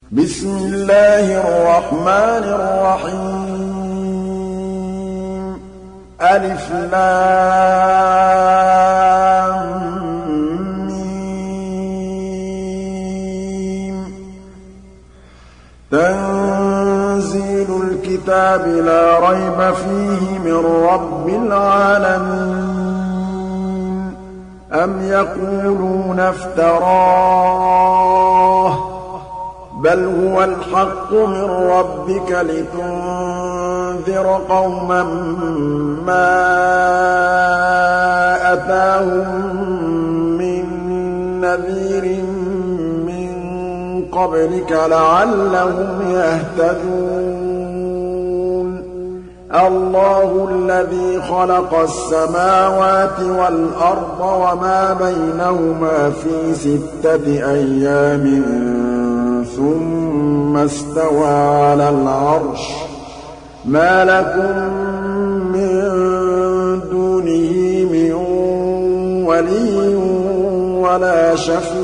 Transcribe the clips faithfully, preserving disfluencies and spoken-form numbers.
بسم الله الرحمن الرحيم ألف لام ميم تنزيل الكتاب لا ريب فيه من رب العالمين أم يقولون افتراه بل هو الحق من ربك لتنذر قوما ما أتاهم من نذير من قبلك لعلهم يهتدون الله الذي خلق السماوات والأرض وما بينهما في ستة أيام ثم استوى على العرش ما لكم من دونه من ولي ولا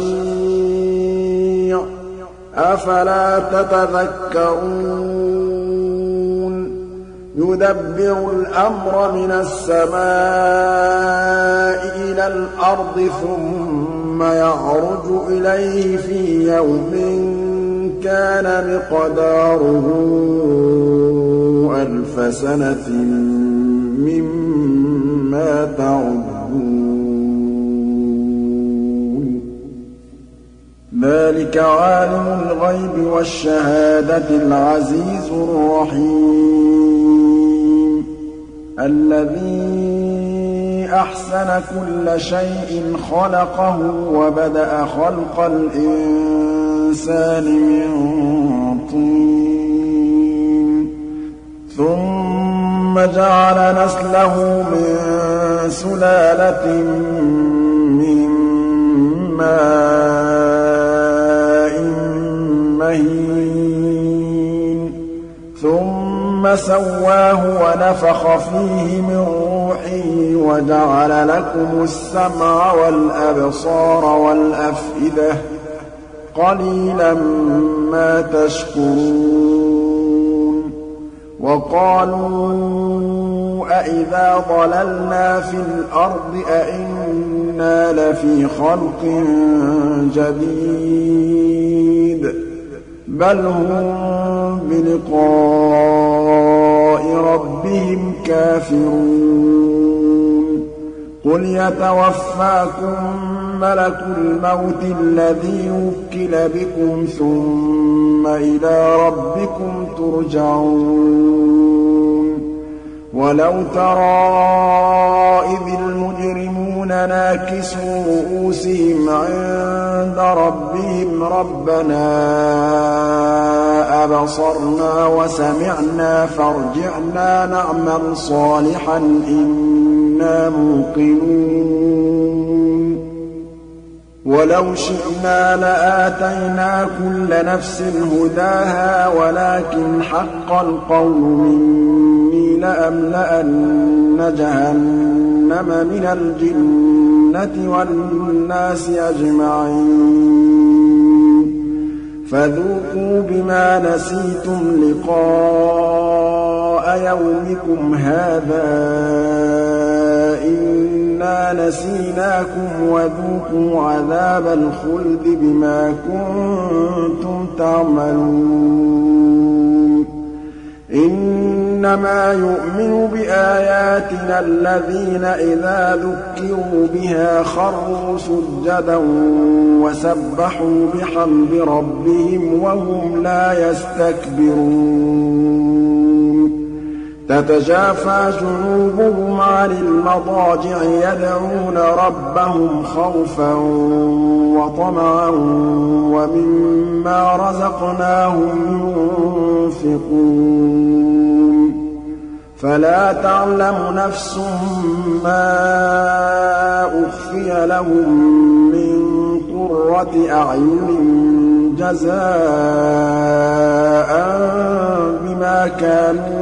شفيع أفلا تتذكرون يدبر الأمر من السماء إلى الأرض ثم يعرج إليه في يوم كان مقداره ألف سنة مما تعدون ذلك عالم الغيب والشهادة العزيز الرحيم الذي أحسن كل شيء خلقه وبدأ خلق الإنسان من طين ثم جعل نسله من سلالة من ماء مهين ثم سواه ونفخ فيه من روحه وجعل لكم السمع والأبصار والأفئدة قليلا ما تشكرون وقالوا أإذا ضللنا في الأرض أإنا لفي خلق جديد بل هم بلقاء ربهم كافرون قل يتوفاكم ملك الموت الذي وكل بكم ثم إلى ربكم ترجعون ولو ترى إذ المجرمون ناكسوا رؤوسهم عند ربهم ربنا أبصرنا وسمعنا فارجعنا نعمل صالحا إنا موقنون ولو شئنا لآتينا كل نفس هداها ولكن حق القول مني لأملأن جهنم من الجنة والناس أجمعين فذوقوا بما نسيتم لقاء يومكم هذا إنا نسيناكم وذوقوا عذاب الخلد بما كنتم تعملون إنما يؤمن بآياتنا الذين إذا ذكروا بها خروا سجدا وسبحوا بحمد ربهم وهم لا يستكبرون تتجافى جنوبهم عن المضاجع يدعون ربهم خوفا وطمعا ومما رزقناهم ينفقون فلا تعلم نفس ما أخفي لهم من قرة أعين جزاء بما كانوا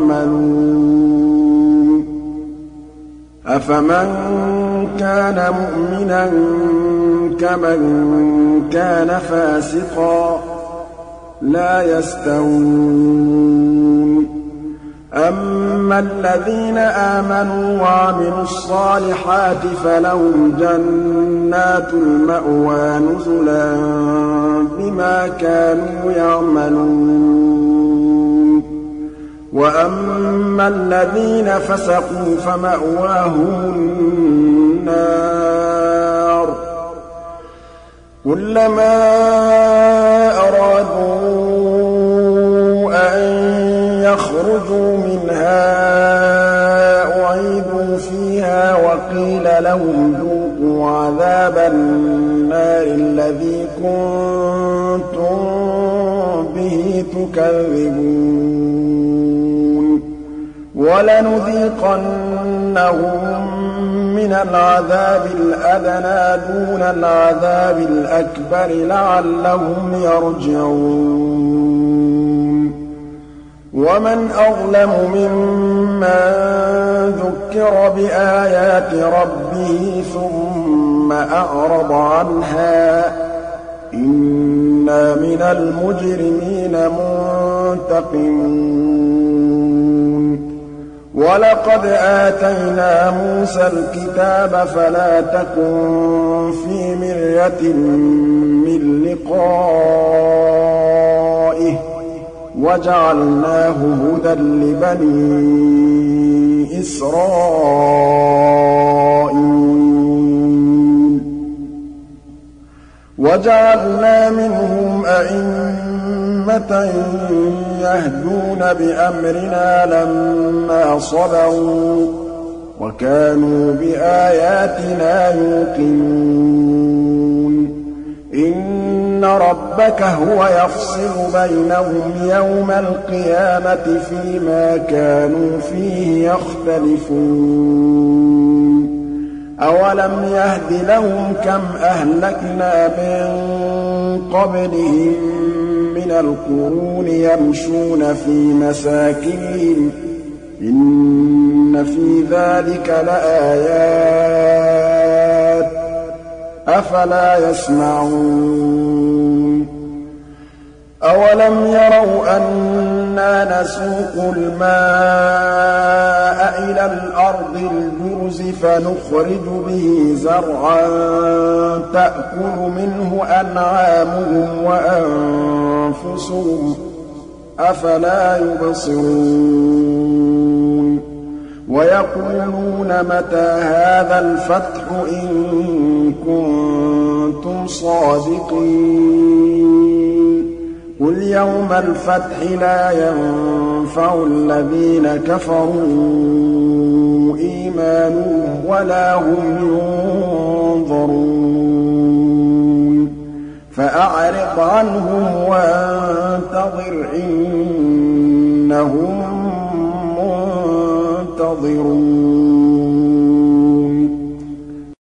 يعملون أفمن كان مؤمنا كمن كان فاسقا لَا يَسْتَوُونَ أَمَّا الَّذِينَ آمَنُوا وَعَمِلُوا الصَّالِحَاتِ فَلَهُمْ جَنَّاتُ الْمَأْوَىٰ نُزُلًا بِمَا كَانُوا يَعْمَلُونَ وَأَمَّا الَّذِينَ فَسَقُوا فَمَأْوَاهُمُ النَّارُ كُلَّمَا أَرَادُوا أَن يَخْرُجُوا مِنْهَا أُعِيدُوا فِيهَا وَقِيلَ لَهُمْ ذُوقُوا عَذَابَ النَّارِ الَّذِي كُنتُم بِهِ تُكَذِّبُونَ وَلَنُذِيقَنَّهُم مِّنَ الْعَذَابِ الْأَدْنَىٰ دُونَ الْعَذَابِ الْأَكْبَرِ لَعَلَّهُمْ يَرْجِعُونَ وَمَنْ أَظْلَمُ مِمَّن ذُكِّرَ بِآيَاتِ رَبِّهِ ثُمَّ أَعْرَضَ عَنْهَا ۚ إِنَّا مِنَ الْمُجْرِمِينَ مُنتَقِمُونَ وَلَقَدْ آتَيْنَا مُوسَى الْكِتَابَ فَلَا تَكُن فِي مِرْيَةٍ مِّن لِّقَائِهِ وَجَعَلْنَاهُ هُدًى لِّبَنِي إِسْرَائِيلَ وَجَعَلْنَا مِنْهُمْ أَئِمَّةً يَهْدُونَ بِأَمْرِنَا لَمَّا صَبَرُوا وَكَانُوا بِآيَاتِنَا يُوقِنُونَ إِنَّ رَبَّكَ هُوَ يَفْصِلُ بَيْنَهُمْ يَوْمَ الْقِيَامَةِ فِيمَا كَانُوا فِيهِ يَخْتَلِفُونَ أَوَلَمْ يَهْدِ لَهُمْ كَمْ أَهْلَكْنَا مِن قَبْلِهِم مِّنَ الْقُرُونِ يَمْشُونَ فِي مَسَاكِنِهِمْ ۗ إِنَّ فِي ذَٰلِكَ لَآيَاتٍ ۖ أَفَلَا يَسْمَعُونَ أَوَلَمْ يَرَوْا أَنَّا نَسُوقُ الْمَاءَ إِلَى الْأَرْضِ الْجُرُزِ فَنُخْرِجُ بِهِ زَرْعًا تَأْكُلُ مِنْهُ أَنْعَامُهُمْ وَأَنفُسُهُمْ ۖ أَفَلَا يُبْصِرُونَ وَيَقُولُونَ مَتَىٰ هَٰذَا الْفَتْحُ إِن كُنتُمْ صَادِقِينَ قُلْ يَوْمَ الْفَتْحِ لَا يَنفَعُ الَّذِينَ كَفَرُوا إِيمَانُهُمْ وَلَا هُمْ يُنظَرُونَ فَأَعْرِضْ عَنْهُمْ وَانتَظِرْ إِنَّهُم مُّنتَظِرُونَ